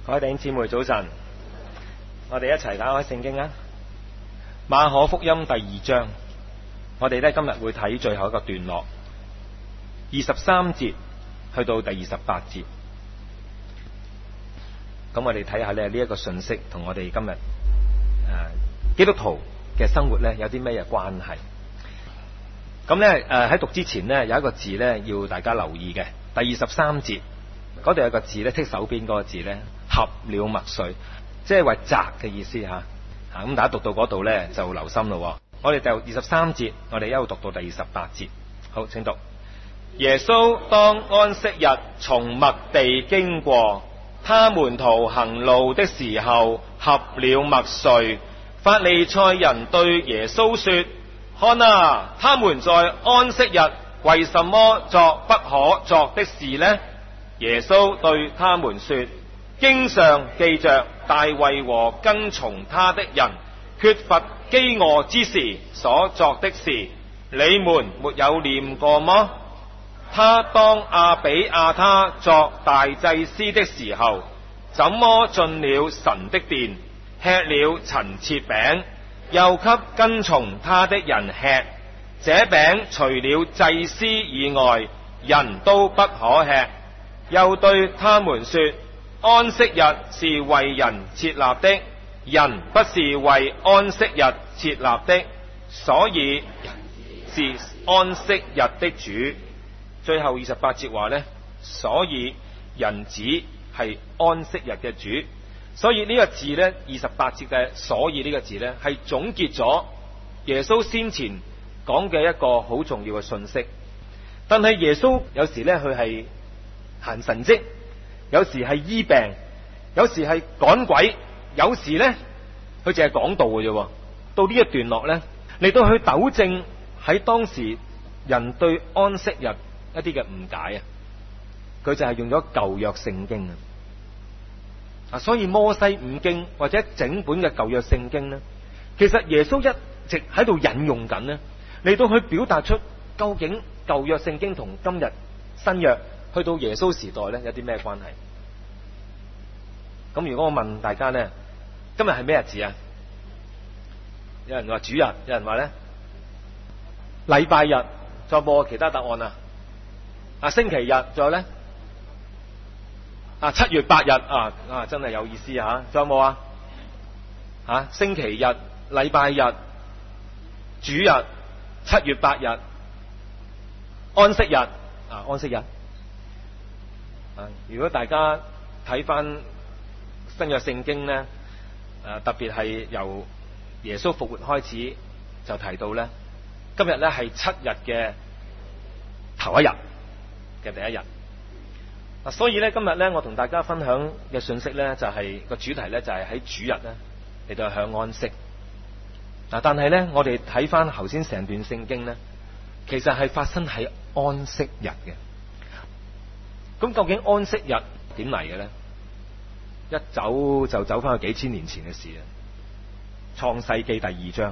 各位弟兄姊妹早晨，我哋一齊打開聖經啊！馬可福音第2章，我哋今日會睇最後一個段落，23節去到第28節。咁我哋睇下呢一個信息同我哋今日基督徒嘅生活有啲咩關係？咁喺讀之前有一個字要大家留意嘅，第23節嗰度有個字剔手邊嗰個字合了麥穗，即係話摘嘅意思吓。咁大家讀到嗰度就留心咯。我哋就23節，我哋一路讀到第28節。好，請讀。耶穌當安息日從麥地經過，他門徒行路的時候合了麥穗。法利賽人對耶穌說：看啊，他們在安息日為什麼作不可作的事呢？耶穌對他們說：經上記着大衛和跟從他的人缺乏飢餓之時所作的事，你們沒有念過麼？他當亞比亞他作大祭司的時候，怎麼進了神的殿，吃了陳設餅，又給跟從他的人吃？這餅除了祭司以外，人都不可吃。又對他們說：安息日是為人設立的，人不是為安息日設立的，所以是安息日的主。最後28節話所以人子係安息日嘅主。所以呢個字28節嘅所以呢個字係總結咗耶穌先前講嘅一個好重要嘅信息。但係耶穌有時佢係行神蹟，有時係醫病，有時係趕鬼，有時佢淨係講道嘅啫。到呢一段落嚟到去糾正喺當時人對安息日一啲嘅誤解啊，佢就係用咗舊約聖經啊。所以摩西五經或者整本嘅舊約聖經其實耶穌一直喺度引用緊嚟到去表達出究竟舊約聖經同今日新約去到耶穌時代有啲咩關係？咁如果我問大家今日係咩日子啊？有人話主日，有人話禮拜日，再冇其他答案星期日，仲有7月8日真係有意思仲有冇星期日、禮拜日、主日、7月8日、安息日安息日。如果大家睇翻新約聖經特別係由耶穌復活開始就提到今日係7日嘅頭一日嘅第一日。所以今日我同大家分享嘅信息就係個主題就係喺主日嚟到享安息。但係我哋睇翻頭先成段聖經其實係發生喺安息日嘅。咁究竟安息日點嚟嘅一走就走翻去幾千年前嘅事啊！創世記第2章，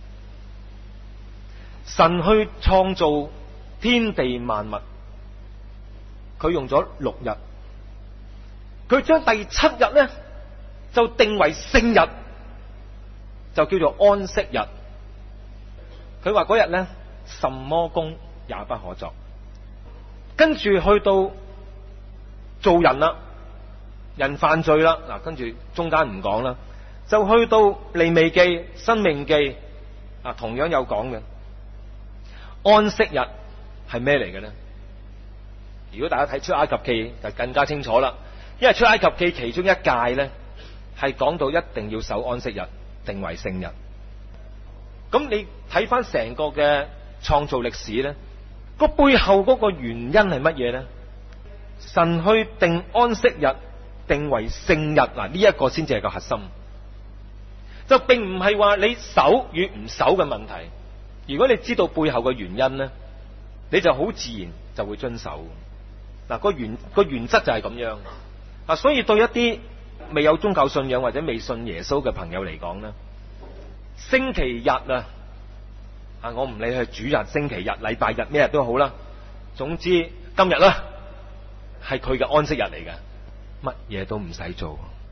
神去創造天地萬物，佢用咗6日，佢將第7日就定為聖日，就叫做安息日。佢話嗰日什麼工也不可作。跟住去到做人啦，人犯罪啦，跟住中間唔講啦，就去到利未記、申命記同樣有講嘅安息日係咩嚟嘅呢？如果大家睇出埃及記就更加清楚啦，因為出埃及記其中一誡係講到一定要守安息日，定為聖日。咁你睇翻成個嘅創造歷史個背後嗰個原因係乜嘢呢？神去定安息日定為聖日呢一個先至係個核心，就並唔係話你守與唔守嘅問題。如果你知道背後嘅原因你就好自然就會遵守。個原則就係咁樣。所以對一啲未有宗教信仰或者未信耶穌嘅朋友嚟講星期日我唔理係主日、星期日、禮拜日咩日都好啦，總之今日係佢嘅安息日嚟嘅，乜嘢都唔使做，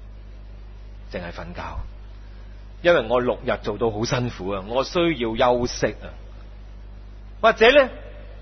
淨係瞓覺，因為我6日做到好辛苦啊，我需要休息啊。或者咧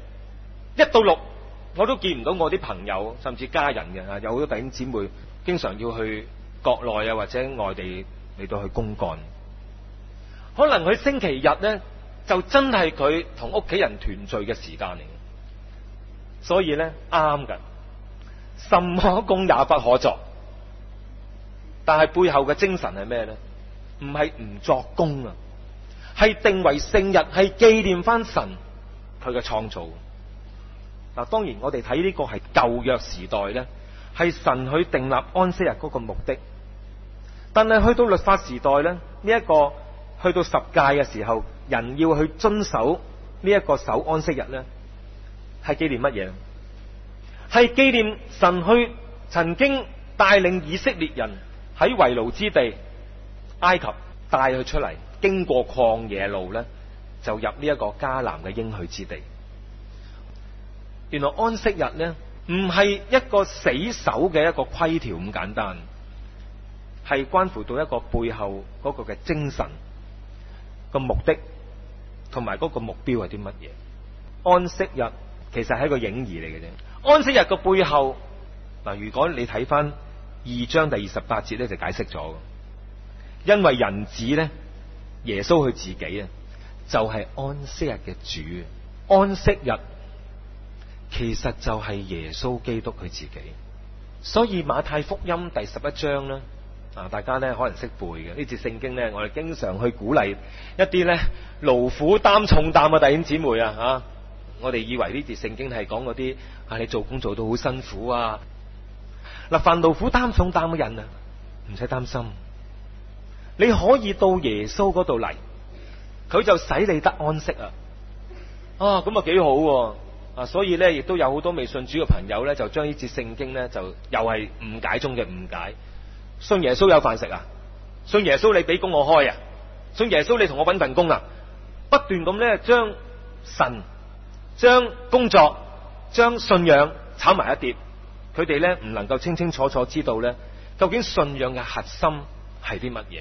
1到6我都見唔到我啲朋友甚至家人嘅啊，有好多弟兄姊妹經常要去國內啊或者外地嚟到去公幹，可能佢星期日咧就真係佢同屋企人團聚嘅時間嚟，所以咧啱㗎，什麼工也不可作。但係背後嘅精神係咩咧？唔係唔作工啊，係定為聖日，係紀念翻神佢嘅創造。嗱，當然我哋睇呢個係舊約時代咧，係神去訂立安息日嗰個目的。但係去到律法時代咧，呢一個去到十誡嘅時候，人要去遵守呢一個守安息日咧，係紀念乜嘢？係紀念神去曾經帶領以色列人喺為奴之地埃及帶佢出嚟，經過曠野路咧，就入呢一個迦南嘅應許之地。原來安息日咧唔係一個死守嘅一個規條咁簡單，係關乎到一個背後嗰個嘅精神個目的同埋嗰個目標係啲乜嘢。安息日其實係一個影兒嚟嘅啫。安息日個背後嗱，如果你睇翻2章第28節咧，就解釋咗，因為人子咧，耶穌佢自己啊，就係安息日嘅主。安息日其實就係耶穌基督佢自己。所以馬太福音第11章咧，大家咧可能識背嘅呢節聖經咧，我哋經常去鼓勵一啲咧勞苦擔重擔嘅弟兄姊妹啊，我哋以為呢節聖經係講嗰啲你做工做到好辛苦啊。嗱，凡勞苦擔重擔嘅人啊，唔使擔心，你可以到耶穌嗰度嚟，佢就使你得安息啊！咁啊幾好啊！所以咧，亦都有好多未信主嘅朋友咧，就將呢節聖經咧，就又係誤解中嘅誤解。信耶穌有飯食啊？信耶穌你俾工我開啊？信耶穌你同我搵份工啊？不斷咁咧將神、將工作、將信仰炒埋一碟。佢哋咧唔能夠清清楚楚知道咧，究竟信仰嘅核心係啲乜嘢。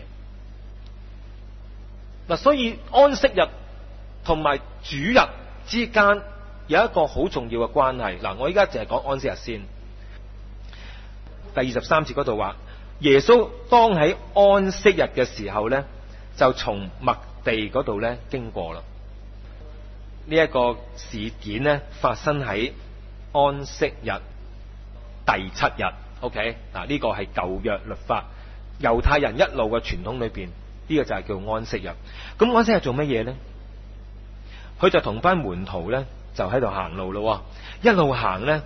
嗱，所以安息日同埋主日之間有一個好重要嘅關係。嗱，我依家淨係講安息日先。第23節嗰度話，耶穌當喺安息日嘅時候咧，就從麥地嗰度咧經過啦。呢一個事件咧發生喺安息日第7日。OK， 嗱，呢個係舊約律法，猶太人一路嘅傳統裏邊，呢個就係叫安息日。咁安息日做乜嘢咧？佢就同班門徒咧就喺度行路咯，一路行咧，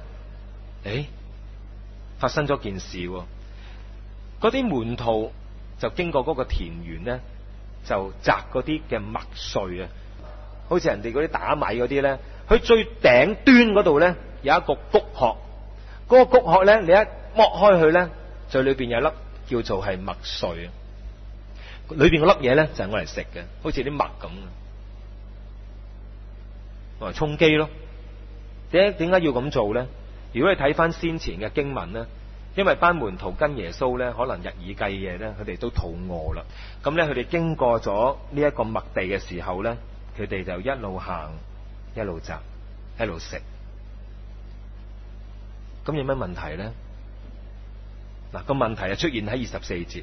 發生咗件事。嗰啲門徒就經過嗰個田園咧，就摘嗰啲嘅麥穗啊，好似人哋嗰啲打米嗰啲咧，佢最頂端嗰度咧有一個穀殼，嗰個穀殼咧你一剝開佢咧，就裏邊有一粒叫做係麥穗啊，裏邊嗰粒嘢咧就係我嚟食嘅，好似啲麥咁，我嚟充飢咯。點解要咁做咧？如果你睇翻先前嘅經文咧，因為班門徒跟耶穌咧，可能日以繼夜咧，佢哋都肚餓啦。咁咧，佢哋經過咗呢一個麥地嘅時候咧，佢哋就一路行，一路摘，一路食。咁有咩問題咧？嗱，個問題就出現喺24節，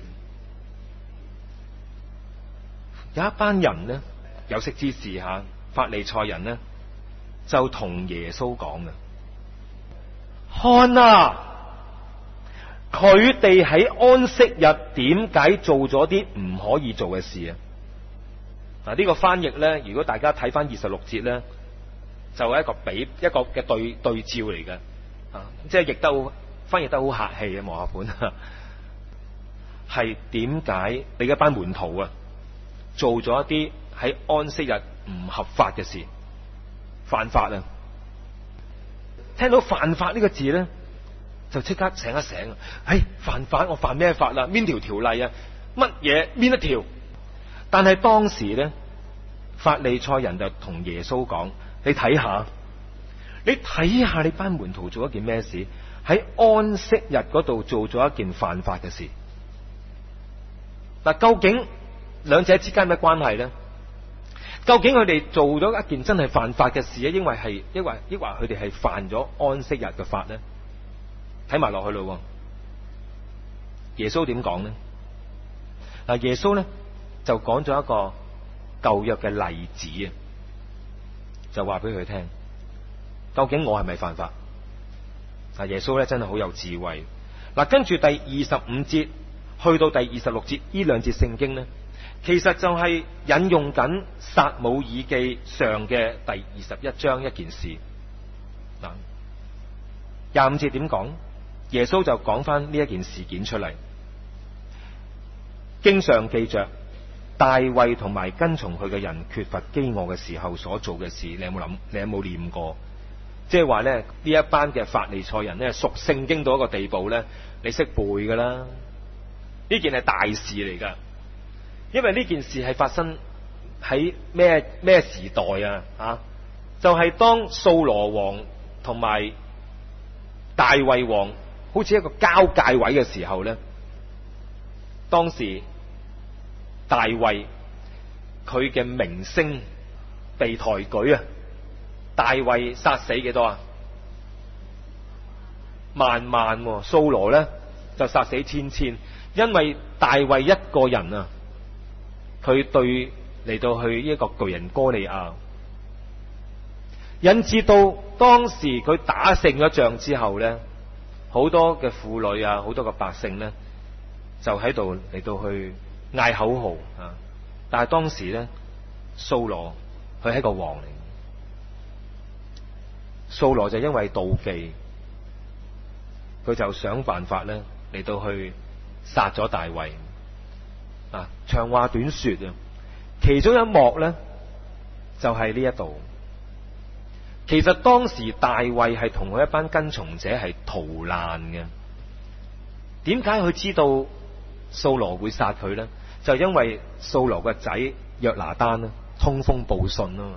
有一班人咧，有識之士吓，法利賽人咧，就同耶穌講嘅，看啊！佢哋喺安息日點解做咗啲唔可以做嘅事啊？嗱，呢個翻譯咧，如果大家睇翻26節咧，就係一個嘅對照嚟嘅，即係譯得好，翻譯得好客氣嘅和合本，係點解你一班門徒啊做咗一啲喺安息日唔合法嘅事，犯法啊？聽到犯法呢個字咧，就即刻醒一醒，犯法，我犯咩法啦？邊條條例啊？乜嘢邊一條？但係當時咧，法利賽人就同耶穌講：你睇下你班門徒做一件咩事？喺安息日嗰度做咗一件犯法嘅事。 嗱，究竟兩者之間有咩關係咧？究竟佢哋做咗一件真係犯法嘅事咧，抑或佢哋係犯咗安息日嘅法咧？睇埋落去咯。耶穌點講咧？嗱，耶穌咧就講咗一個舊約嘅例子啊，就話俾佢聽，究竟我係咪犯法？嗱，耶穌咧真係好有智慧。嗱，跟住第25節去到第26節呢兩節聖經咧，其實就係引用緊撒母耳記上嘅第21章一件事。嗱，25節點講？耶穌就講翻呢一件事件出嚟。經上記着大衛同埋跟從佢嘅人缺乏飢餓嘅時候所做嘅事，你有冇諗？你有冇念過？即係話咧，呢一班嘅法利賽人咧，熟聖經到一個地步咧，你識背噶啦。呢件係大事嚟噶，因為呢件事係發生喺咩時代啊？就係當掃羅王同埋大衛王好似一個交界位嘅時候咧，當時大衛佢嘅名聲被抬舉啊！大衛殺死幾多啊？萬，掃羅咧就殺死千，因為大衛一個人啊，佢對嚟到去一個巨人哥利亞，引致到當時佢打勝咗仗之後咧，好多嘅婦女啊，好多嘅百姓咧，就喺度嚟到去嗌口號啊！但係當時咧，掃羅佢係一個王嚟，掃羅就因為妒忌，佢就想辦法咧嚟到去殺咗大衛啊！長話短說啊，其中一幕咧就係呢一度。其實當時大衛係同佢一班跟從者係逃難嘅。點解佢知道掃羅會殺佢咧？就因為掃羅個仔約拿單咧通風報信啊，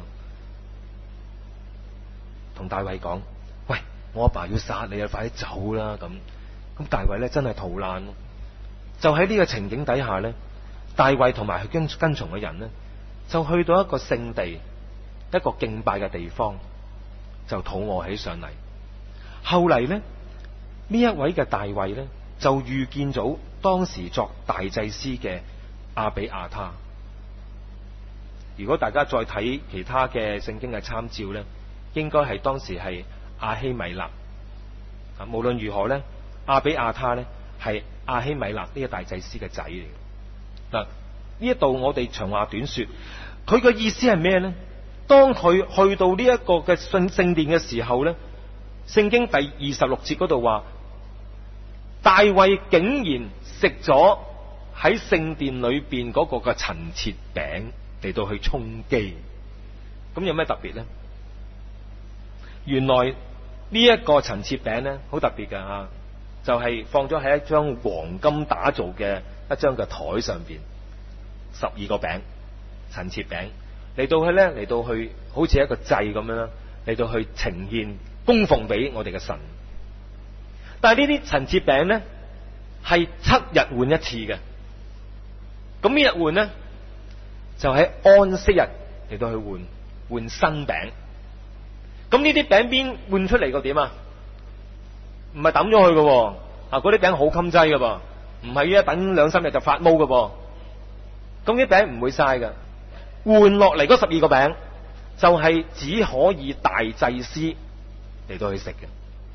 同大衛講：喂，我阿爸要殺你啊，快啲走啦！咁大衛咧真係逃難。就喺呢個情景底下咧，大衛同埋佢跟從嘅人咧，就去到一個聖地，一個敬拜嘅地方，就肚餓起上嚟。後嚟咧，呢一位嘅大衛咧，就遇見咗當時作大祭司嘅亞比亞他。如果大家再睇其他嘅聖經嘅參照咧，應該係當時係亞希米勒。無論如何咧，亞比亞他咧係亞希米勒呢個大祭司嘅仔嚟。嗱，呢一度我哋長話短說，佢嘅意思係咩咧？當佢去到呢一個嘅聖殿嘅時候咧，聖經第26節嗰度話，大衛竟然食咗喺聖殿裏邊嗰個嘅陳設餅嚟到去充飢。咁有咩特別咧？原來呢一個陳設餅咧好特別嘅吓，就係放咗喺一張黃金打造嘅一張嘅台上邊，12個餅陳設餅嚟到去好似一個祭咁樣啦，嚟到去呈現供奉俾我哋嘅神。但係呢啲陳設餅咧係7日換一次嘅。咁呢日換咧就喺安息日嚟到去換新餅。咁呢啲餅邊換出嚟個點啊？唔係抌咗去嘅，啊嗰啲餅好襟劑嘅噃，唔係一等2-3日就發毛嘅噃。咁啲餅唔會嘥嘅，換落嚟嗰12個餅就係只可以大祭司嚟到去食嘅。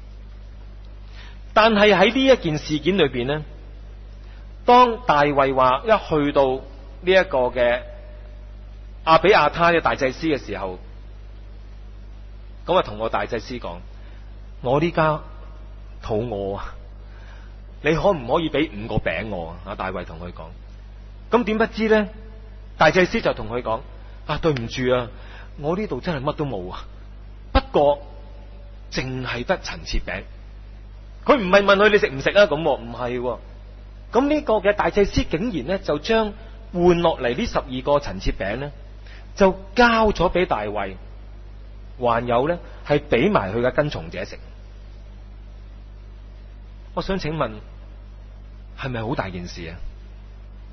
但係喺呢一件事件裏邊咧，當大衛話一去到呢一個嘅亞比亞他嘅大祭司嘅時候，咁啊同個大祭司講：我呢家肚餓啊，你可唔可以俾5個餅我啊？阿大衛同佢講。咁點不知咧，大祭司就同佢講：啊，對唔住啊，我呢度真係乜都冇啊，不過淨係得陳設餅。佢唔係問佢你食唔食啊？咁唔係。咁呢個嘅大祭司竟然咧就將換落嚟呢12個陳設餅咧，就交咗俾大衛，還有咧係俾埋佢嘅跟從者食。我想請問，係咪好大件事啊？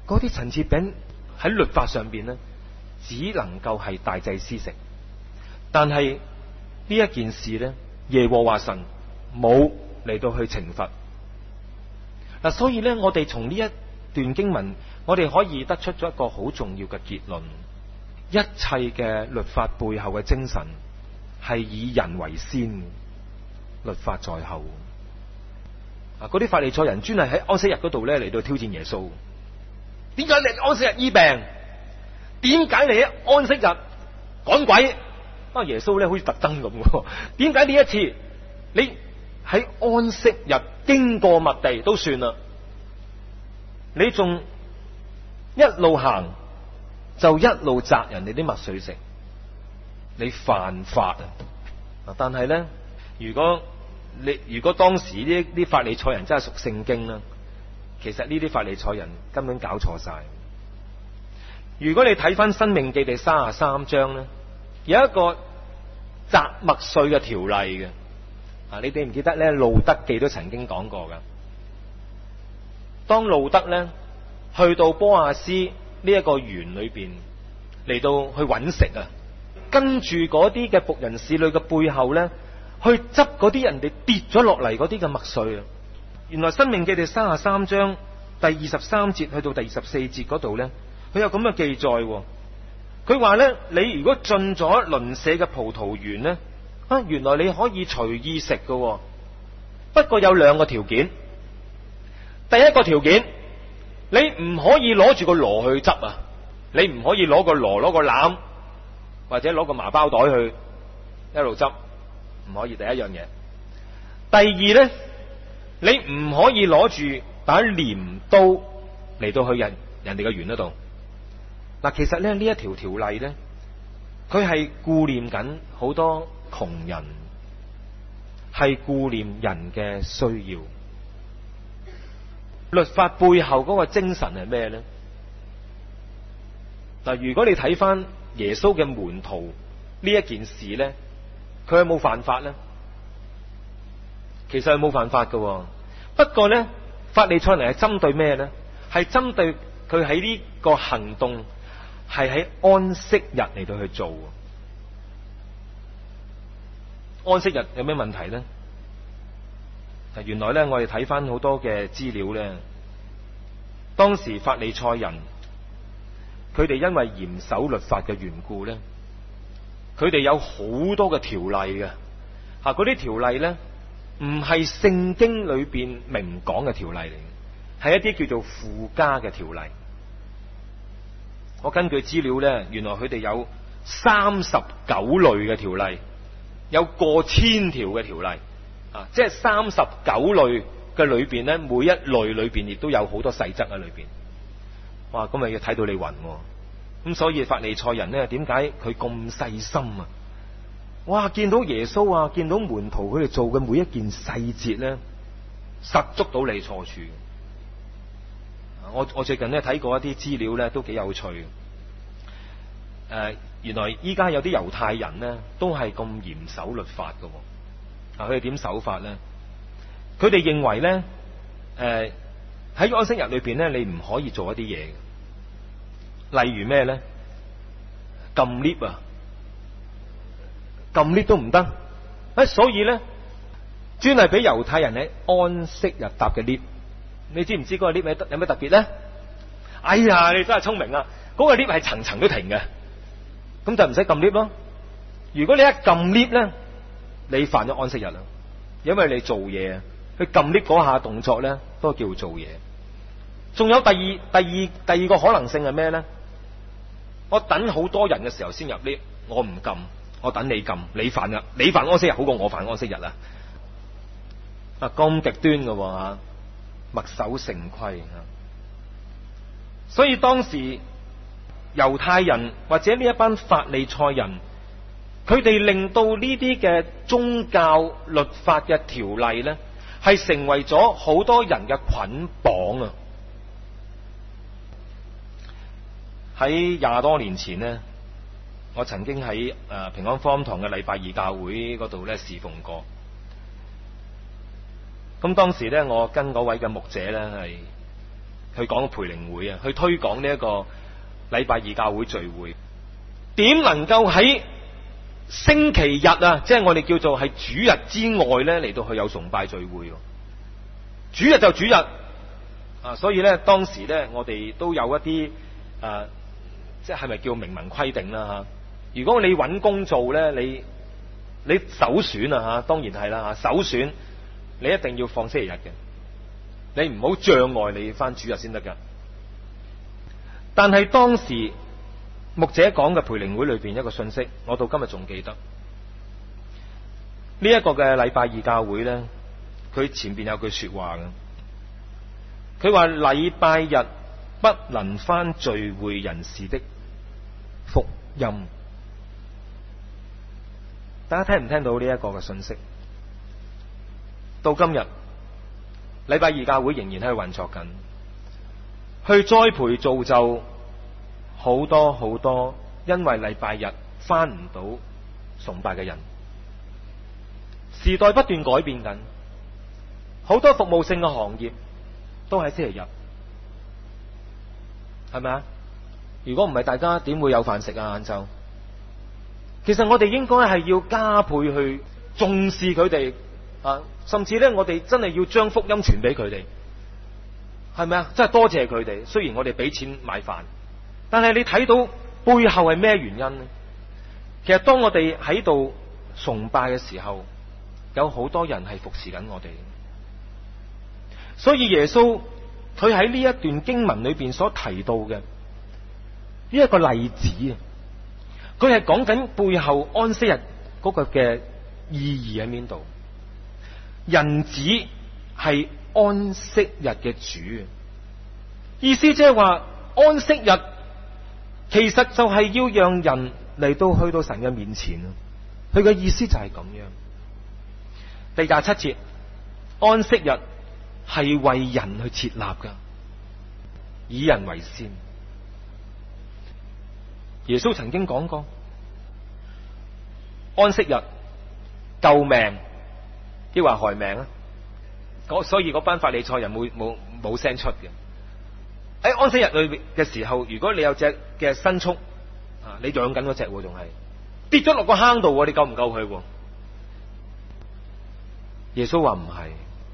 嗰啲陳設餅喺律法上邊咧，只能夠係大祭司食。但係呢一件事咧，耶和華神冇嚟到去懲罰。嗱，所以咧，我哋從呢一段經文，我哋可以得出咗一個好重要嘅結論：一切嘅律法背後嘅精神係以人為先，律法在後。啊，嗰啲法利賽人專係喺安息日嗰度咧嚟到挑戰耶穌。點解你安息日醫病？點解你喺安息日趕鬼？啊，耶穌咧好似特登咁。點解呢一次你喺安息日經過麥地都算啦，你仲一路行就一路摘人哋啲麥穗食，你犯法啊！但係咧，如果當時呢啲法利賽人真係熟聖經啦，其實呢啲法利賽人根本搞錯晒。如果你睇翻《申命記》第33章咧，有一個摘麥穗嘅條例嘅。啊，你記唔記得咧？路德記都曾經講過噶。當路德咧去到波亞斯呢一個園裏邊嚟到去揾食啊，跟住嗰啲嘅僕人侍女嘅背後咧，去執嗰啲人哋跌咗落嚟嗰啲嘅麥穗啊。原來《申命記》第33章第23節去到第24節嗰度咧，佢有咁嘅記載。佢話咧，你如果進咗鄰舍嘅葡萄園咧，啊，原來你可以隨意食㗎，不過有兩個條件。第一個條件，你唔可以攞住個籮去執啊，你唔可以攞個籮、攞個籃或者攞個麻包袋去一路執，唔可以。第一樣嘢。第二咧，你唔可以攞住把鐮刀嚟到去人哋嘅園嗰度。嗱，其實咧呢一條條例咧，佢係顧念緊好多窮人，係顧念人嘅需要。律法背後嗰個精神係咩咧？嗱，如果你睇翻耶穌嘅門徒呢一件事咧，佢有冇犯法咧？其實係冇犯法㗎。不過咧，法利賽人係針對咩咧？係針對佢喺呢個行動係喺安息日嚟到去做。安息日有咩問題咧？原來咧，我哋睇翻好多嘅資料咧，當時法利賽人佢哋因為嚴守律法嘅緣故咧，佢哋有好多嘅條例嘅。嗰啲條例咧唔係聖經裏邊明講嘅條例嚟嘅，係一啲叫做附加嘅條例。我根據資料咧，原來佢哋有39類嘅條例，有過千條嘅條例。即係39類嘅裏邊咧，每一類裏邊亦都有好多細則喺裏邊。哇！咁咪要睇到你暈。咁所以法利賽人咧，點解佢咁細心啊？哇！見到耶穌啊，見到門徒佢哋做嘅每一件細節咧，實捉到你錯處。我最近咧睇過一啲資料咧，都幾有趣。原來依家有啲猶太人咧，都係咁嚴守律法嘅。佢哋點守法咧？佢哋認為咧，喺安息日裏邊咧，你唔可以做一啲嘢嘅。例如咩咧？撳 lift 啊，撳 lift 都唔得。所以咧，專係俾猶太人喺安息日搭嘅 lift。你知唔知嗰個 lift 有咩特別咧？哎呀，你真係聰明啊！嗰個 lift 係層層都停嘅，咁就唔使撳 lift 咯。如果你一撳 lift 咧，你犯咗安息日啦，因為你做嘢啊，佢撳 lift 嗰下動作咧，都叫做嘢。仲有第二個可能性係咩咧？我等好多人嘅時候先入 lift，我唔撳，我等你撳，你犯安息日好過我犯安息日啊！咁極端嘅吓，墨守成規。所以當時猶太人或者呢一班法利賽人，佢哋令到呢啲嘅宗教律法嘅條例咧，係成為咗好多人嘅捆綁啊！喺20多年前呢，我曾經喺平安福音堂嘅禮拜二教會嗰度咧侍奉過。咁當時咧，我跟嗰位嘅牧者咧係去講培靈會啊，去推廣呢一個禮拜二教會聚會。點能夠喺星期日啊，即係我哋叫做係主日之外咧，嚟到去有崇拜聚會？主日就主日啊，所以咧當時咧我哋都有一啲即係咪叫明文規定啦吓？如果你揾工做咧，你首選啊吓，當然係啦吓，首選你一定要放星期日嘅，你唔好障礙你返主日先得噶。但係當時牧者講嘅培靈會裏邊一個信息，我到今日仲記得。呢一個嘅禮拜二教會咧，佢前邊有句說話嘅，佢話禮拜日不能返聚會人士的福音。大家聽唔聽到呢一個嘅信息？到今日禮拜二教會仍然喺度運作緊，去栽培造就好多好多因為禮拜日返唔到崇拜嘅人。時代不斷改變緊，好多服務性嘅行業都喺星期日，係咪啊？如果唔係，大家點會有飯食啊？晏晝其實我哋應該係要加倍去重視佢哋啊，甚至咧我哋真係要將福音傳俾佢哋，係咪啊？真係多謝佢哋。雖然我哋俾錢買飯，但係你睇到背後係咩原因呢？其實當我哋喺度崇拜嘅時候，有好多人係服侍緊我哋。所以耶穌佢喺呢一段經文裏邊所提到嘅呢一個例子啊，佢係講緊背後安息日嗰個嘅意義喺邊度？人子係安息日嘅主，意思即係話安息日其實就係要讓人嚟到去到神嘅面前啊。佢嘅意思就係咁樣。第27節，安息日係為人去設立噶，以人為先。耶穌曾經講過，安息日救命抑或害命啊？所以嗰班法利賽人冇聲出嘅。喺安息日裏邊嘅時候，如果你有隻嘅牲畜啊，你養緊嗰隻仲係跌咗落個坑度，你救唔救佢？耶穌話唔係，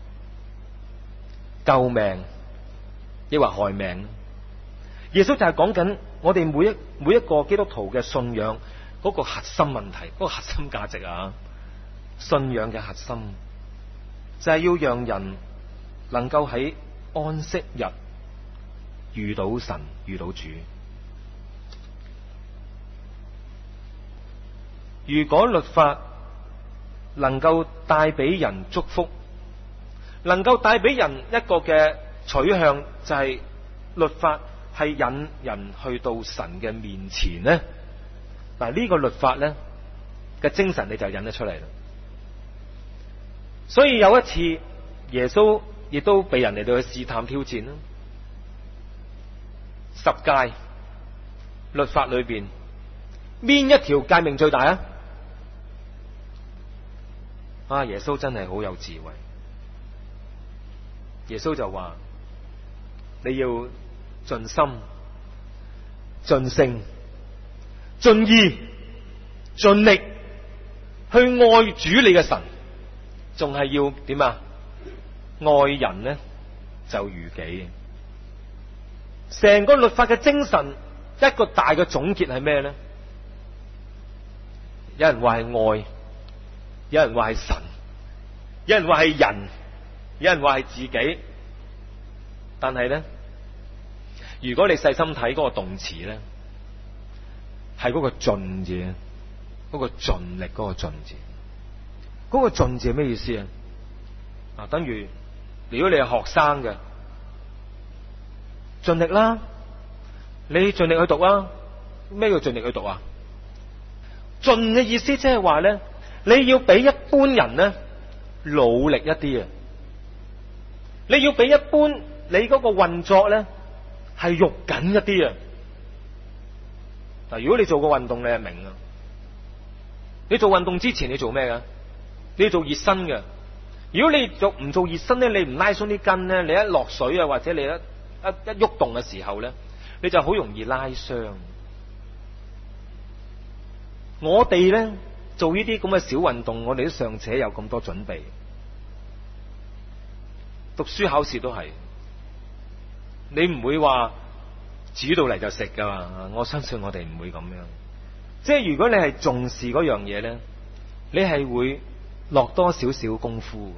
救命抑或害命。耶穌就係講緊我哋每一個基督徒嘅信仰嗰個核心問題，嗰個核心價值啊，信仰嘅核心就係要讓人能夠喺安息日遇到神，遇到主。如果律法能夠帶俾人祝福，能夠帶俾人一個嘅取向，就係律法係引人去到神嘅面前呢。嗱，呢個律法呢嘅精神你就引得出嚟啦。所以有一次耶穌亦都被人嚟到去試探挑戰啦。十誡律法裏邊邊一條誡命最大啊？耶穌真係好有智慧。耶穌就話：你要盡心、盡性、盡意、盡力去愛主你嘅神，仲係要點啊？愛人呢就如己。成個律法嘅精神一個大嘅總結係咩呢？有人話係愛，有人話係神，有人話係人，有人話係自己。但係呢，如果你細心睇嗰個動詞呢，係嗰個盡字，嗰個盡力嗰個盡字。嗰個盡字係咩意思啊？等於如果你係學生嘅，盡力啦，你盡力去讀啦。咩叫盡力去讀啊？盡嘅意思即係話咧，你要比一般人咧努力一啲啊！你要比一般你嗰個運作咧係肉緊一啲啊！嗱，如果你做過運動，你係明啊。你做運動之前你做咩噶？你要做熱身嘅。如果你唔做熱身咧，你唔拉鬆啲筋咧，你一落水啊，或者你一喐動嘅時候咧，你就好容易拉傷。我哋咧做呢啲咁嘅小運動，我哋都尚且有咁多準備。讀書考試都係，你唔會話煮到嚟就食噶嘛。我相信我哋唔會咁樣。即係如果你係重視嗰樣嘢咧，你係會落多少少功夫。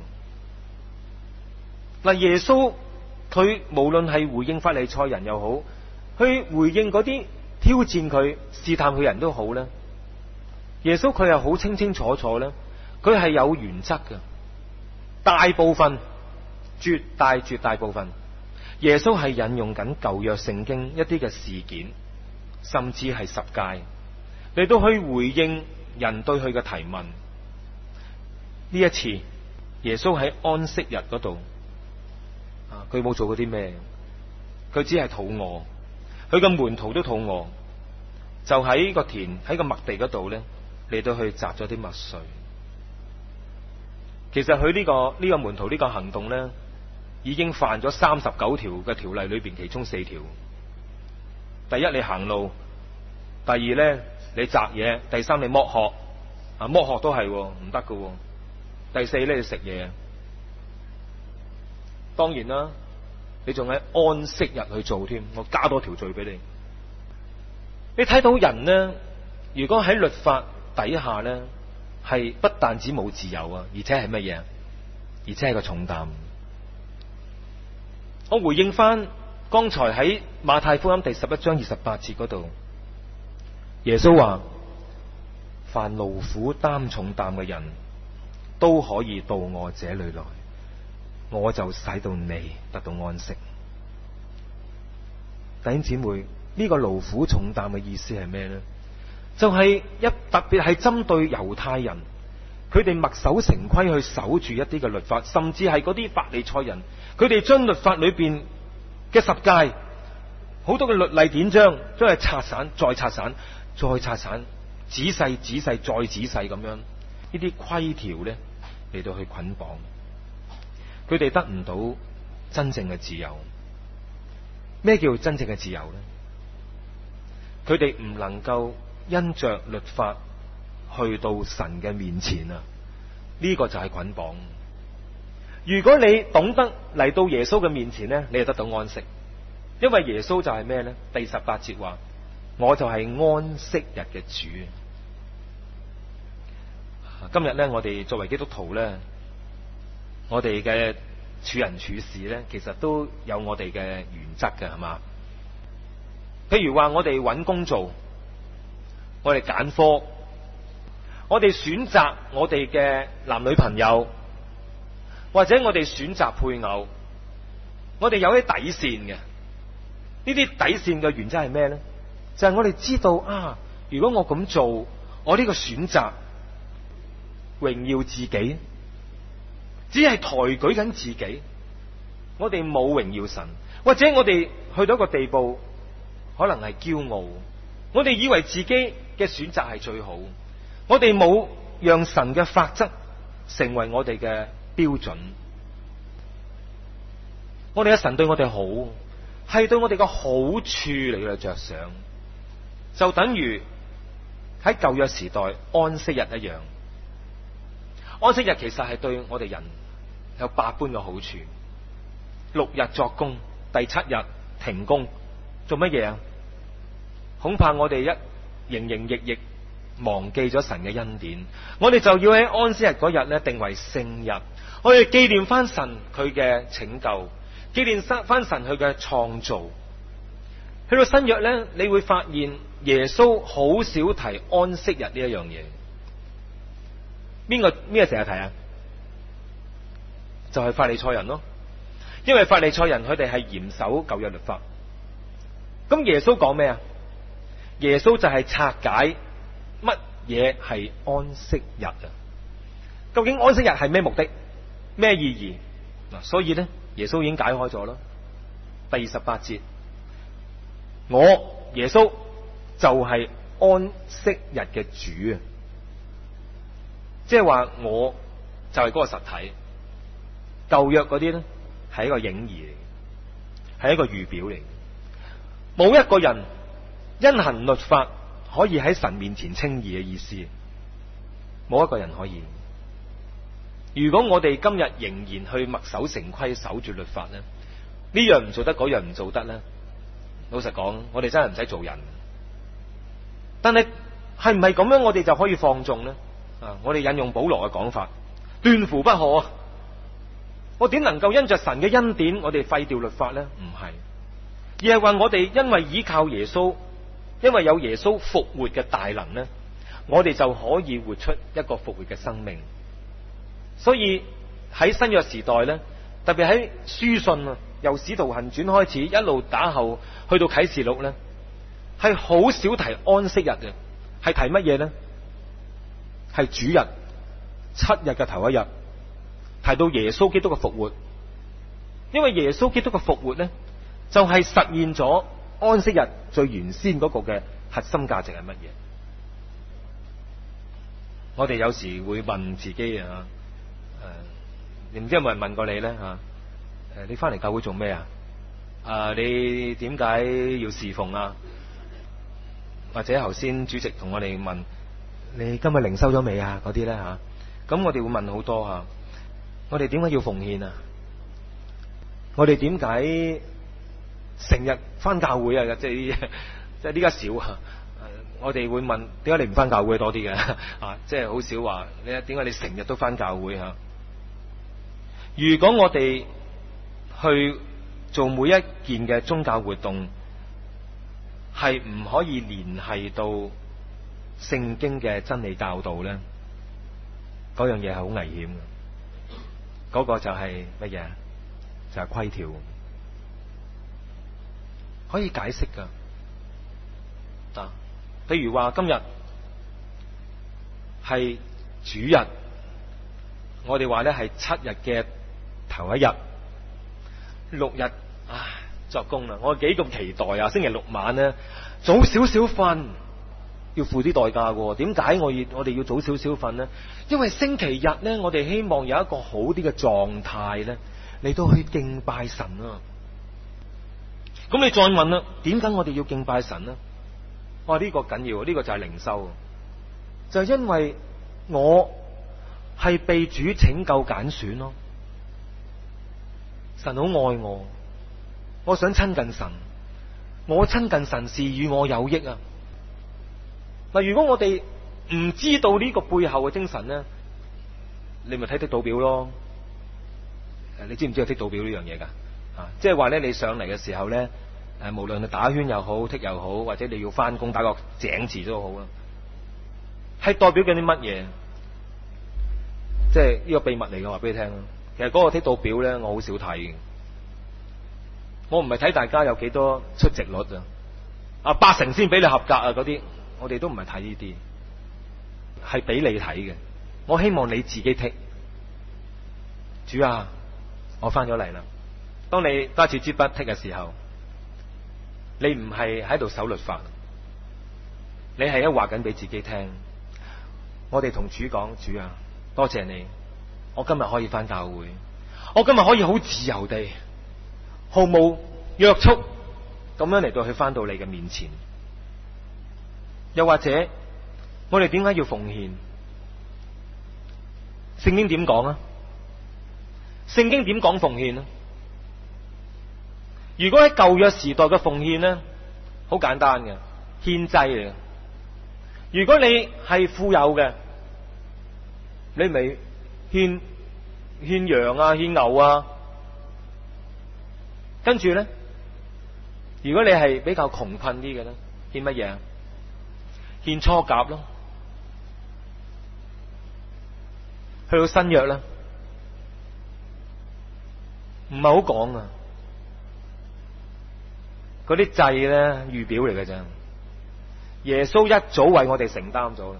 嗱，耶穌佢無論係回應法利賽人又好，去回應嗰啲挑戰佢、試探佢人都好咧，耶穌佢係好清清楚楚咧，佢係有原則嘅。大部分、絕大部分，耶穌係引用緊舊約聖經一啲嘅事件，甚至係十誡嚟到去回應人對佢嘅提問。呢一次，耶穌喺安息日嗰度，佢冇做過啲咩，佢只係肚餓，佢嘅門徒都肚餓，就喺個田喺個麥地嗰度咧嚟到去摘咗啲麥穗。其實佢呢個門徒呢個行動咧，已經犯咗39條嘅條例裏邊其中4條。第一，你行路；第二咧，你摘嘢；第三，你剝殼。剝殼都係唔得㗎。第四咧，你食嘢。當然啦，你仲喺安息日去做添，我加多條罪俾你。你睇到人呢，如果喺律法底下呢，係不但止冇自由啊，而且係乜嘢？而且係個重擔。我回應翻剛才喺馬太福音第11章28節嗰度，耶穌話：凡勞苦擔重擔嘅人都可以到我這裏來，我就使到你得到安息。弟兄姊妹，呢個勞苦重擔嘅意思係咩呢？就係特別係針對猶太人，佢哋墨守成規去守住一啲嘅律法，甚至係嗰啲法利賽人，佢哋將律法裏邊嘅十誡好多嘅律例典章，將係拆散，再拆散，再拆散，仔細再仔細咁樣，呢啲規條咧嚟到去捆綁，佢哋得唔到真正嘅自由。咩叫真正嘅自由咧？佢哋唔能夠因着律法去到神嘅面前啊！呢個就係捆綁。如果你懂得嚟到耶穌嘅面前咧，你就得到安息，因為耶穌就係咩咧？第18節話：我就係安息日嘅主。今日咧，我哋作為基督徒咧，我哋嘅處人處事咧，其實都有我哋嘅原則嘅，係嘛？譬如話我哋揾工做，我哋揀科，我哋選擇我哋嘅男女朋友，或者我哋選擇配偶，我哋有啲底線嘅。呢啲底線嘅原則係咩咧？就係我哋知道啊，如果我咁做，我呢個選擇榮耀自己，只係抬舉緊自己，我哋冇榮耀神，或者我哋去到一個地步，可能係驕傲，我哋以為自己嘅選擇係最好，我哋冇讓神嘅法則成為我哋嘅標準。我哋嘅神對我哋好，係對我哋嘅好處嚟嘅着想，就等於喺舊約時代安息日一樣。安息日其實係對我哋人有百般嘅好處。6日作工，第7日停工，做乜嘢啊？恐怕我哋一營營役役忘記咗神嘅恩典，我哋就要喺安息日嗰日咧定為聖日，我哋紀念翻神佢嘅拯救，紀念翻神佢嘅創造。去到新約咧，你會發現耶穌好少提安息日呢一樣嘢。邊個成日提啊？就係法利賽人咯，因為法利賽人佢哋係嚴守舊約律法。咁耶穌講咩啊？耶穌就係拆解乜嘢係安息日啊？究竟安息日係咩目的、咩意義？嗱，所以咧，耶穌已經解開咗啦。第28節，我耶穌就係安息日嘅主啊！即係話我就係嗰個實體，舊約嗰啲咧係一個影兒嚟， 係一個預表嚟。冇一個人因行律法可以喺神面前稱義嘅意思，冇一個人可以。如果我哋今日仍然去墨守成規守住律法咧，呢樣唔做得，嗰樣唔做得咧，老實講，我哋真係唔使做人。但係係唔係咁樣，我哋就可以放縱咧？我哋引用保羅嘅講法，斷乎不可啊！我點能夠因着神嘅恩典，我哋廢掉律法咧？唔係，而係話我哋因為依靠耶穌，因為有耶穌復活嘅大能咧，我哋就可以活出一個復活嘅生命。所以喺新約時代咧，特別喺書信啊，由使徒行傳開始，一路打後去到啟示錄咧，係好少提安息日嘅，係提乜嘢咧？係主日7日嘅頭一日，提到耶穌基督嘅復活。因為耶穌基督嘅復活咧，就係實現咗安息日最原先嗰個嘅核心價值係乜嘢？我哋有時會問自己啊，你唔知有冇人問過你咧吓？你翻嚟教會做咩啊？你點解要侍奉啊？或者頭先主席同我哋問你今日靈修咗未啊？嗰啲咧吓，咁我哋會問好多吓。我哋點解要奉獻啊？我哋點解成日翻教會啊？即係呢家少啊。我哋會問點解你唔翻教會多啲嘅啊？即係好少話你點解你成日都翻教會吓？如果我哋去做每一件嘅宗教活動，係唔可以聯繫到聖經嘅真理教導咧，嗰樣嘢係好危險嘅。嗰個就係乜嘢？就係規條，可以解釋噶。譬如話今日係主日，我哋話咧係7日嘅頭一日，6日作工啦。我幾咁期待啊！星期6晚咧早少少瞓，要付啲代價嘅。點解我哋要早少少瞓呢？因為星期日咧，我哋希望有一個好啲嘅狀態咧，嚟到去敬拜神啊。咁你再問啦，點解我哋要敬拜神呢？呢個緊要，呢個就係靈修，就係因為我係被主拯救揀選咯。神好愛我，我想親近神，我親近神是與我有益啊。嗱，如果我哋唔知道呢個背後嘅精神咧，你咪睇剔倒表咯。你知唔知有剔倒表呢樣嘢噶？即係話咧，你上嚟嘅時候咧，無論係打圈又好，剔又好，或者你要翻工打個井字都好啦，係代表緊啲乜嘢？即係呢個秘密嚟嘅，話俾你聽。其實嗰個剔倒表咧，我好少睇嘅。我唔係睇大家有幾多出席率啊，8成先俾你合格啊，嗰啲我哋都唔係睇呢啲，係俾你睇嘅。我希望你自己剔。主啊，我翻咗嚟啦。當你揸住支筆剔嘅時候，你唔係喺度守律法，你係一話緊俾自己聽。我哋同主講：主啊，多謝你，我今日可以翻教會，我今日可以好自由地，毫無約束咁樣嚟到去翻到你嘅面前。又或者，我哋點解要奉獻？聖經點講啊？聖經點講奉獻啊？如果喺舊約時代嘅奉獻呢，好簡單嘅，獻祭嚟嘅。如果你係富有嘅，你咪獻羊啊，獻牛啊。跟住咧，如果你係比較窮困啲嘅咧，獻乜嘢？獻初甲咯。去到新約咧，唔係好講啊。嗰啲祭咧，預表嚟嘅啫。耶穌一早為我哋承擔咗啦。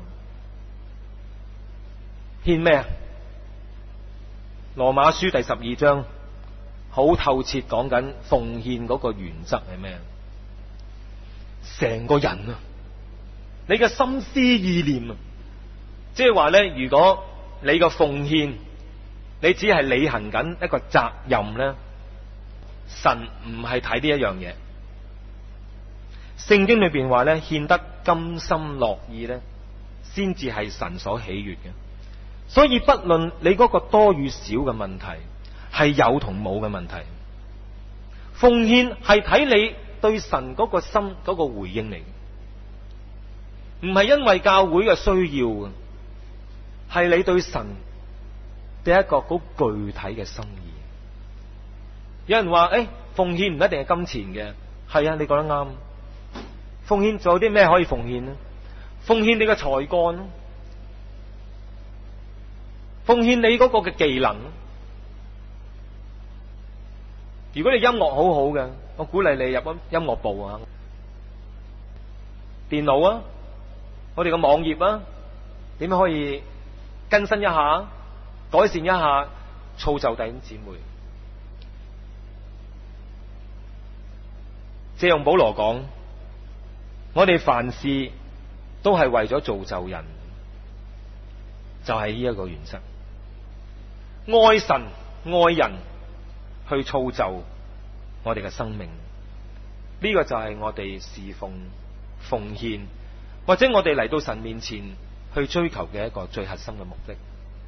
獻咩啊？羅馬書第12章好透徹講緊奉獻嗰個原則係咩？成個人啊，你嘅心思意念啊，即係話咧，如果你個奉獻，你只係履行緊一個責任咧， 神唔係睇呢一樣嘢。聖經裏邊話咧，獻得甘心樂意咧，先至係神所喜悅嘅。所以不論你嗰個多與少嘅問題，係有同冇嘅問題，奉獻係睇你對神嗰個心嗰個回應嚟，唔係因為教會嘅需要嘅，係你對神嘅一個好具體嘅心意。有人話奉獻唔一定係金錢嘅，係啊，你講得啱。奉獻仲有啲咩可以奉獻呢？奉獻你嘅才幹，奉獻你嗰個嘅技能。如果你音樂好好嘅，我鼓勵你入音樂部啊，電腦啊，我哋嘅網頁啊，點樣可以更新一下、改善一下，造就弟兄姊妹。借用保羅講，我哋凡事都係為咗造就人，就係呢一個原則。愛神愛人，去造就我哋嘅生命，呢個就係我哋侍奉奉獻，或者我哋嚟到神面前去追求嘅一個最核心嘅目的。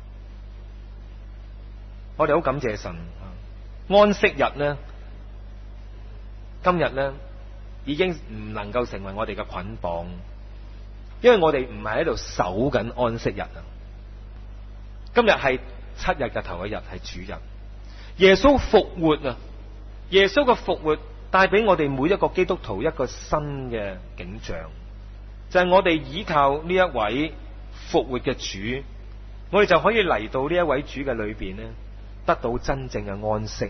我哋好感謝神，安息日呢，今日呢已經唔能夠成為我哋嘅捆綁，因為我哋唔係喺度守緊安息日啊。今日係7日嘅頭一日，係主日。耶穌復活啊！耶穌嘅復活帶俾我哋每一個基督徒一個新嘅景象，就係我哋依靠呢一位復活嘅主，我哋就可以嚟到呢一位主嘅裏邊呢，得到真正嘅安息。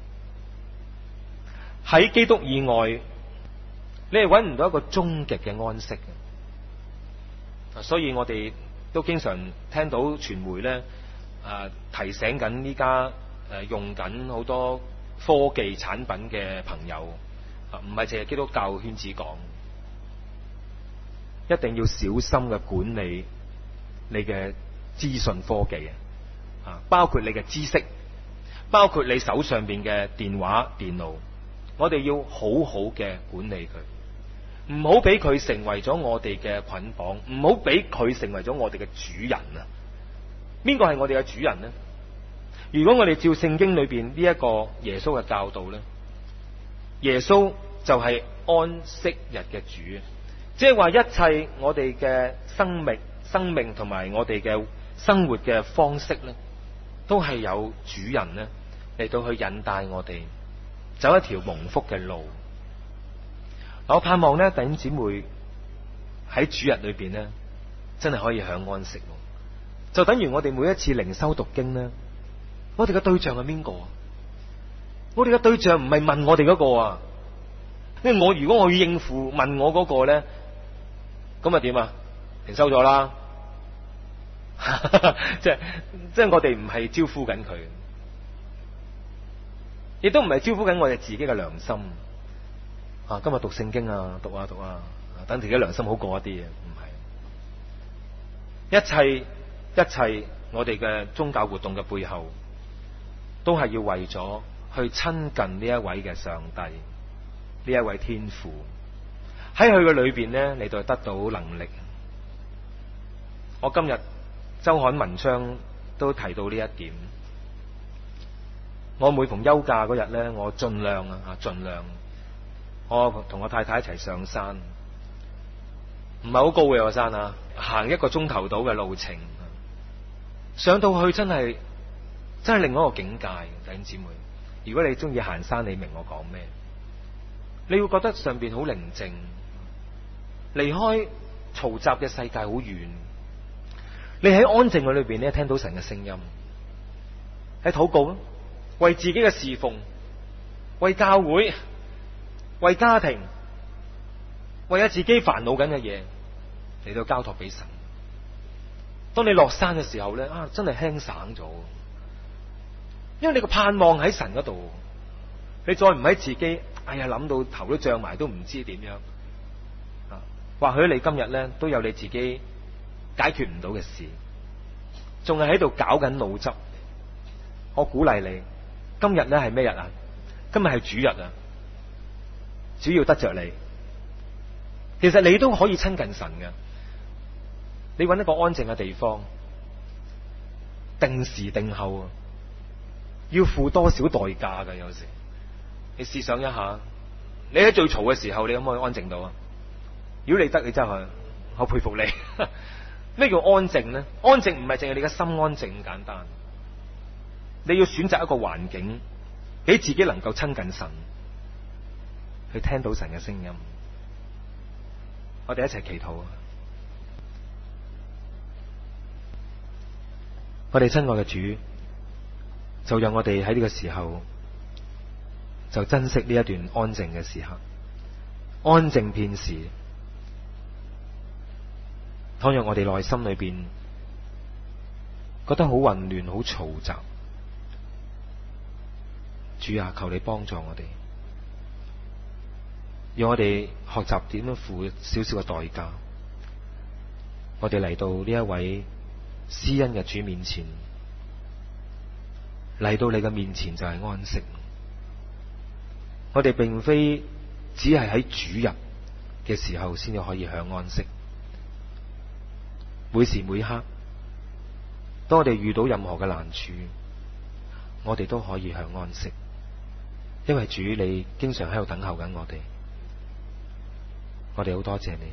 喺基督以外，你係揾唔到一個終極嘅安息嘅。所以我哋都經常聽到傳媒咧提醒緊依家用緊好多科技產品嘅朋友，唔係淨係基督教圈子講，一定要小心嘅管理你嘅資訊科技啊，包括你嘅知識，包括你手上邊嘅電話、電腦，我哋要好好嘅管理佢，唔好俾佢成為咗我哋嘅捆綁，唔好俾佢成為咗我哋嘅主人啊！邊個係我哋嘅主人呢？如果我哋照聖經裏邊呢一個耶穌嘅教導呢，耶穌就係安息日嘅主，即係話一切我哋嘅生命同埋我哋嘅生活嘅方式呢，都係有主人呢嚟到去引帶我哋走一條蒙福嘅路。我盼望呢弟兄姊妹喺主日裏邊呢，真係可以享安息，就等於我哋每一次靈修讀經呢，我哋嘅對象係邊個？我哋嘅對象唔係問我哋嗰個啊，因為如果我要應付問我嗰個咧，咁啊點啊？靈修咗啦，即係我哋唔係招呼緊佢，亦都唔係招呼緊我哋自己嘅良心啊！今日讀聖經啊，讀啊，等自己良心好過一啲嘅，唔係一切我哋嘅宗教活動嘅背後，都係要為咗去親近呢一位嘅上帝，呢一位天父，喺佢嘅裏邊呢，你就得到能力。我今日周刊文章都提到呢一點。我每逢休假嗰日呢，我盡量，我同我太太一齊上山，唔係好高嘅個山啊，行1個鐘頭到嘅路程，上到去真係另外一個境界。弟兄姊妹，如果你中意行山，你明我講咩？你會覺得上邊好寧靜，離開嘈雜嘅世界好遠。你喺安靜嘅裏邊咧，聽到神嘅聲音，喺禱告，為自己嘅侍奉，為教會，為家庭，為咗自己煩惱緊嘅嘢嚟到交託俾神。當你落山嘅時候咧，真係輕省咗，因為你個盼望喺神嗰度，你再唔喺自己，諗到頭都脹埋，都唔知點樣。或許你今日咧都有你自己解決唔到嘅事，仲係喺度搞緊腦汁。我鼓勵你，今日咧係咩日啊？ 今日係主日啊，主要得着你。其實你都可以親近神嘅，你揾一個安靜嘅地方，定時定候啊，要付多少代價㗎？有時你試想一下，你喺最嘈嘅時候，你可唔可以安靜到啊？如果你得，你真係好佩服你。咩叫安靜呢？安靜唔係淨係你嘅心安靜咁簡單，你要選擇一個環境，俾自己能夠親近神，去聽到神嘅聲音。我哋一齊祈禱啊！我哋親愛嘅主，就讓我哋喺呢個時候就珍惜呢一段安靜嘅時刻，安靜片時。倘若我哋內心裏邊覺得好混亂、好嘈雜，主啊，求你幫助我哋，讓我哋學習點樣付少少嘅代價。我哋嚟到呢一位施恩嘅主面前，嚟到你嘅面前就係安息。我哋並非只係喺主日嘅時候先至可以享安息。每時每刻，當我哋遇到任何嘅難處，我哋都可以享安息，因為主你經常喺度等候緊我哋。我哋好多謝你，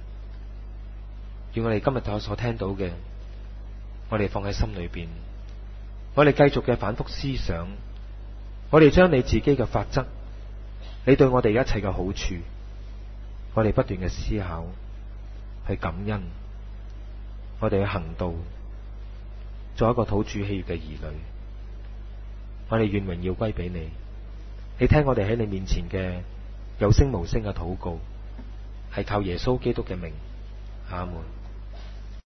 願我哋今日所聽到嘅，我哋放喺心裏邊，我哋繼續嘅反覆思想，我哋將你自己嘅法則，你對我哋一切嘅好處，我哋不斷嘅思考，去感恩。我哋去行道，做一個討主喜悅嘅兒女。我哋願榮耀歸俾你，你聽我哋喺你面前嘅有聲無聲嘅禱告，係靠耶穌基督嘅名，阿門。